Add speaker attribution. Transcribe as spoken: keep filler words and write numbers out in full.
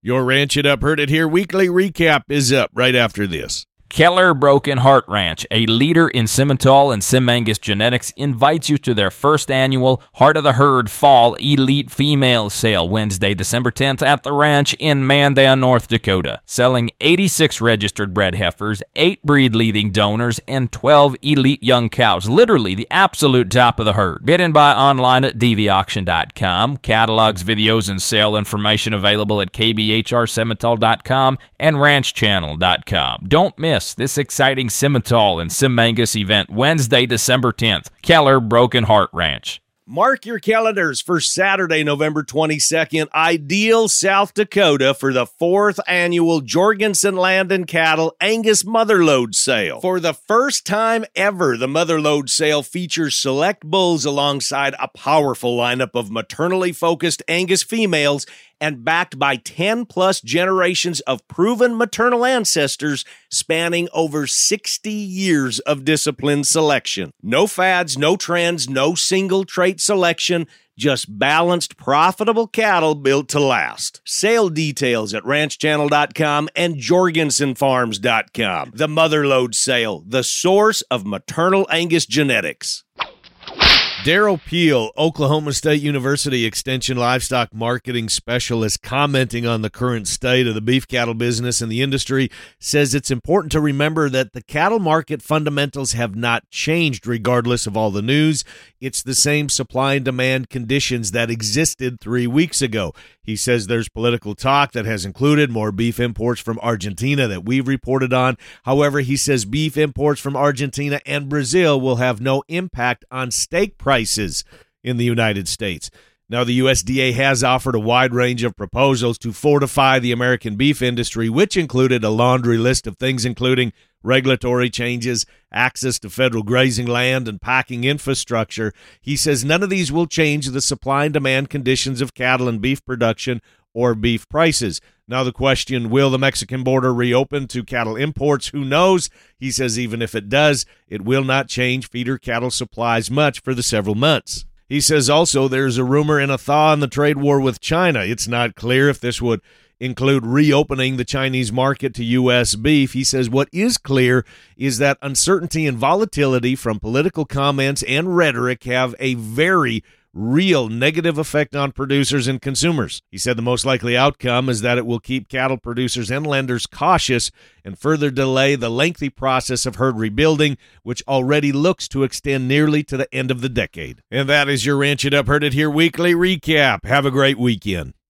Speaker 1: Your Ranch It Up, Heard It Here weekly recap is up right after this.
Speaker 2: Keller Broken Heart Ranch, a leader in Simmental and Sim-Angus genetics, invites you to their first annual Heart of the Herd Fall Elite Female Sale Wednesday, December tenth at the ranch in Mandan, North Dakota. Selling eighty-six registered bred heifers, eight breed-leading donors, and twelve elite young cows. Literally the absolute top of the herd. Bid and buy online at d v auction dot com. Catalogs, videos, and sale information available at k b h r simmental dot com and ranch channel dot com. Don't miss this exciting Simmental and Sim-Angus event Wednesday, December tenth. Keller Broken Heart Ranch.
Speaker 1: Mark your calendars for Saturday, November twenty-second, Ideal, South Dakota, for the fourth annual Jorgensen Land and Cattle Angus Motherlode Sale. For the first time ever, the Motherlode Sale features select bulls alongside a powerful lineup of maternally focused Angus females and backed by ten-plus generations of proven maternal ancestors spanning over sixty years of disciplined selection. No fads, no trends, no single trait selection, just balanced, profitable cattle built to last. Sale details at ranch channel dot com and jorgensen farms dot com. The Motherlode Sale, the source of maternal Angus genetics. Daryl Peel, Oklahoma State University Extension Livestock Marketing Specialist, commenting on the current state of the beef cattle business and the industry, says it's important to remember that the cattle market fundamentals have not changed regardless of all the news. It's the same supply and demand conditions that existed three weeks ago. He says there's political talk that has included more beef imports from Argentina that we've reported on. However, he says beef imports from Argentina and Brazil will have no impact on steak prices in the United States. Now, the U S D A has offered a wide range of proposals to fortify the American beef industry, which included a laundry list of things including regulatory changes, access to federal grazing land, and packing infrastructure. He says none of these will change the supply and demand conditions of cattle and beef production or beef prices. Now the question, will the Mexican border reopen to cattle imports? Who knows? He says even if it does, it will not change feeder cattle supplies much for the several months. He says also there's a rumor in a thaw in the trade war with China. It's not clear if this would include reopening the Chinese market to U S beef. He says what is clear is that uncertainty and volatility from political comments and rhetoric have a very real negative effect on producers and consumers. He said the most likely outcome is that it will keep cattle producers and lenders cautious and further delay the lengthy process of herd rebuilding, which already looks to extend nearly to the end of the decade. And that is your Ranch It Up, Heard It Here weekly recap. Have a great weekend.